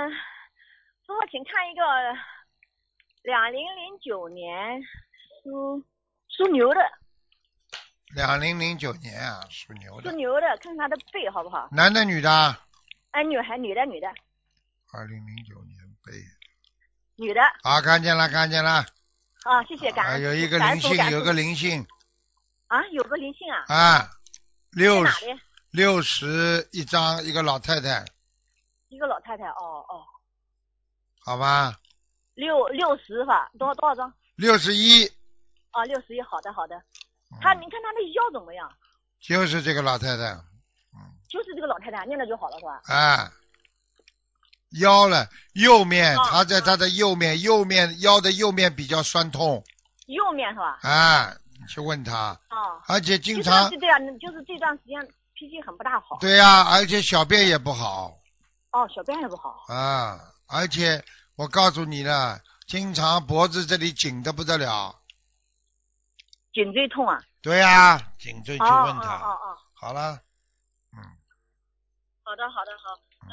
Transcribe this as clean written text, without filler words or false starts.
师傅，请看一个2009年属牛的。 2009年啊，属牛的。 属牛的，看他的背好不好？ 男的女的？ 哎，女的。 2009年背。 女的。 啊，看见了。 啊，谢谢，感恩。 有一个灵性，有个灵性。 啊，有个灵性啊。 啊 ，61 张，一个老太太。 一个老太太，哦。 好吧。 60吧，多少张 ？61。 啊，61，好的。您看他的腰怎么样？ 就是这个老太太。 就是这个老太太，念了就好了是吧？ 啊。腰了，右面，她在她的右面，腰的右面比较酸痛。 右面是吧？ 啊，你去问她。而且经常。 对啊，就是这段时间脾气很不大好。 对呀，而且小便也不好。 小便也不好。 啊，而且我告诉你了，经常脖子这里紧得不得了。 颈椎痛啊？ 对呀，颈椎去问他。 哦。 好了。 好的。